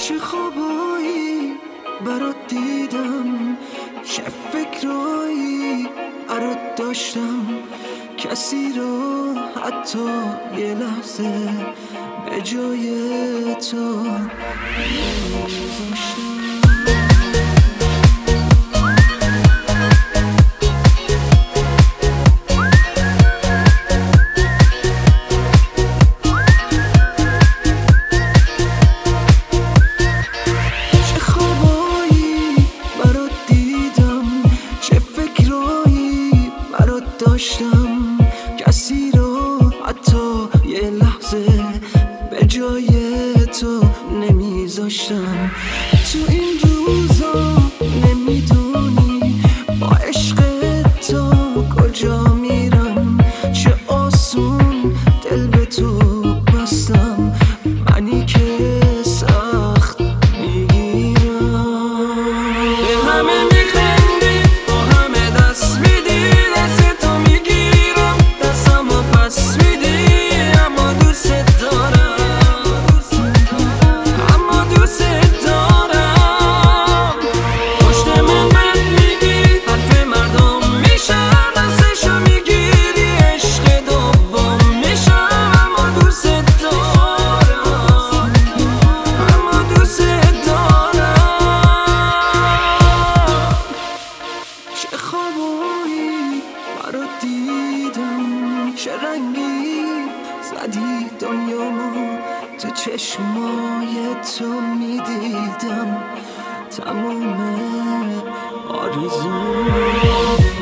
چه خوابایی برات دیدم، چه فکرایی برات داشتم، کسی رو حتی یه لحظه به جای تو نمی‌ذاشتم. داشتم کسی رو حتی یه لحظه به جای تو نمیذاشتم. تو این روزا نمیدونی با عشق تو کجا میرم، چه آسون دل به تو بستم، منی که سخت میگیرم. به همه میخندی، با همه دست میدی، چه خوابایی برات دیدم، چه رنگی زدی دنیامو، تو چشمای تو میدیدم تموم آرزو.